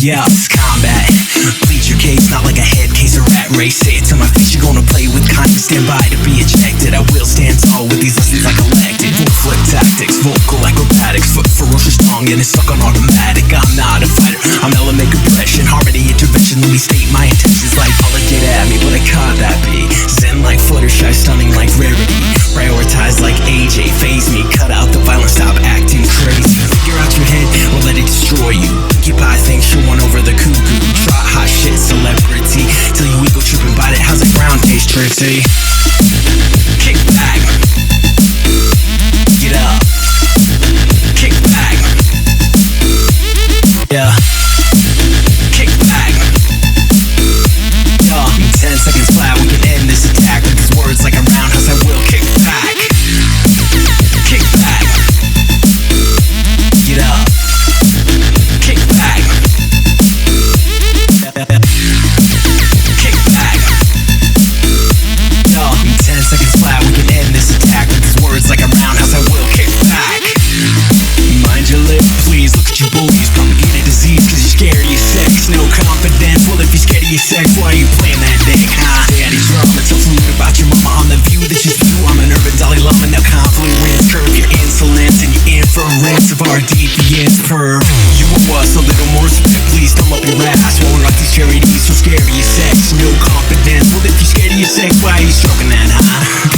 Yeah, it's combat. Plead your case, not like a head case or rat race. Say it to my face, you're gonna play with kindness. Stand by to be ejected. I will stand tall with these lessons I collected. Full flip tactics, vocal acrobatics. Foot ferocious tongue and it's stuck on automatic. I'm not a fighter, I'm element compression. Harmony intervention, let me state my intentions. Like get at me, but I caught that beat. Zen like Fluttershy, stunning like rarity. Prioritize like AJ, phase me. Cut out the violence, stop acting crazy. Figure out your head or let it destroy you. Occupy things, show one over the cuckoo. Trot hot shit, celebrity. Till you ego trip and bite it, how's the ground taste pretty? Kick back. Get up. Kick back. Yeah. Kick back. Yeah. In 10 seconds flat, we can end this attack with these words like a roundhouse. I will kick back. Kick back. Get up. Kick back. Kick back. Yo, in 10 seconds flat, we can end this attack with these words like a roundhouse. I will kick back. Mind your lip, please. Look at you bullies, propagate a disease cause you're scared of your sex. No confidence, well if you're scared of your sex, why are you playing that dick, huh? Daddy drama, tell fluid about your mama on the view that you spew. I'm an urban Dalai Lama, now confluence. Curb your insolence and your inference of our deviance perv. You owe us a little more respect, please thumb up your ass. Won't rock these charities, so scared of your sex. No confidence, well if you're scared of your sex, why are you stroking that, huh?